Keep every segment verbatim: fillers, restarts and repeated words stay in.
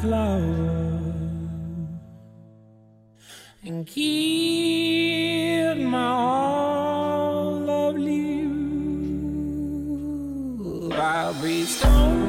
flower and keep my all of you. I'll be stoned.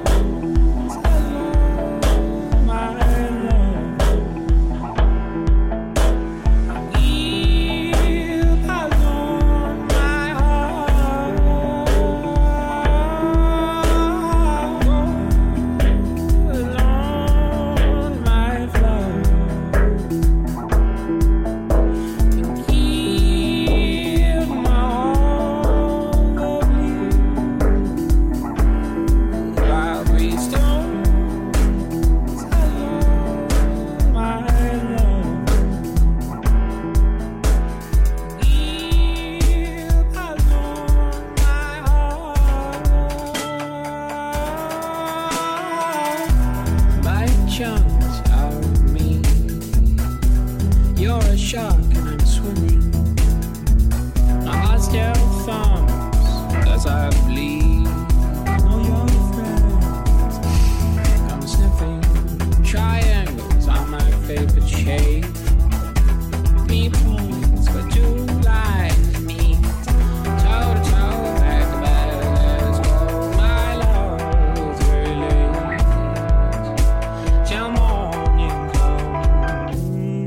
Chunks of me. You're a shark and I'm swimming. My heart still thumps as I bleed. All your friends come sniffing. Triangles are my favorite shape. Me points where two lines meet. Toe to toe, back to back, let's go. My love is very late. Till morning comes.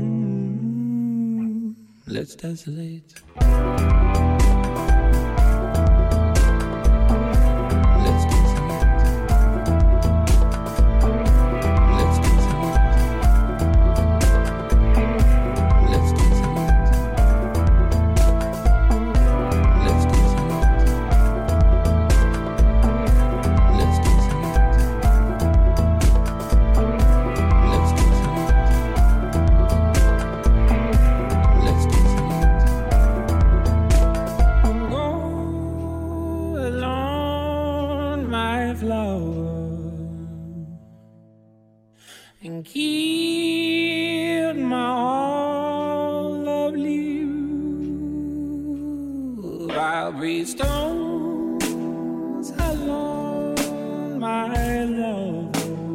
Let's desolate. Flower and keep my all of you. I'll be stones alone, my love,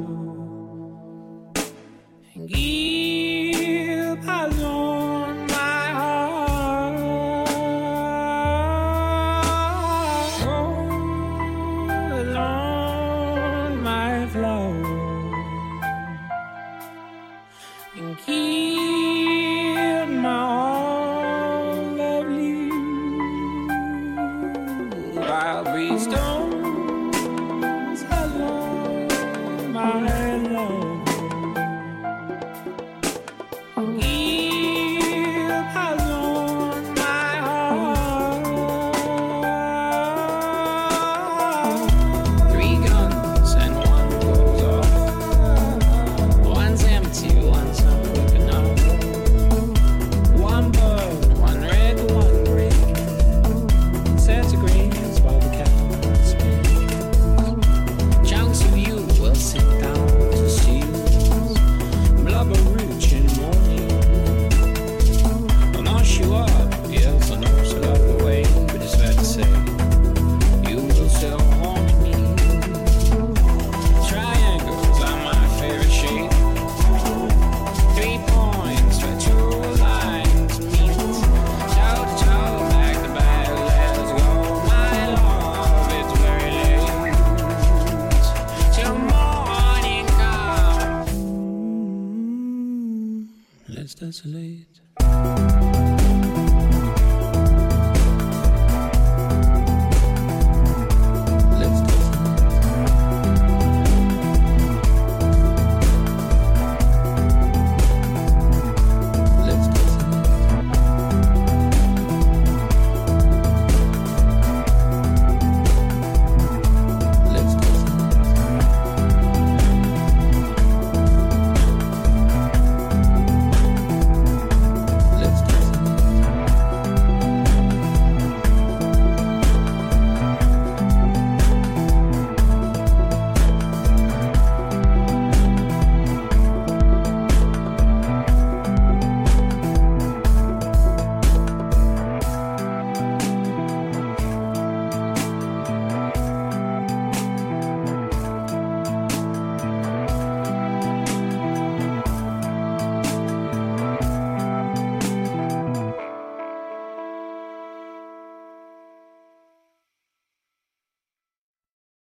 and keep alone my heart. Oh, alone my flower and keep my all of you. I'll be stones alone, my love, and keep alone my heart. Three guns and one goes off. One's empty, one's not quick enough. One bird, one red, one green. Centigrades while the cat speaks. Chunks of you will sit down to see you. Blubber rich in the morning. I'll mash you up, yes, I know so love the way, but it's fair to say you will still haunt me. Triangles are my favorite shape. Three points where two lines meet. Toe to toe, back to back, let's go. My love, it's very late. Till morning comes. Let's desolate.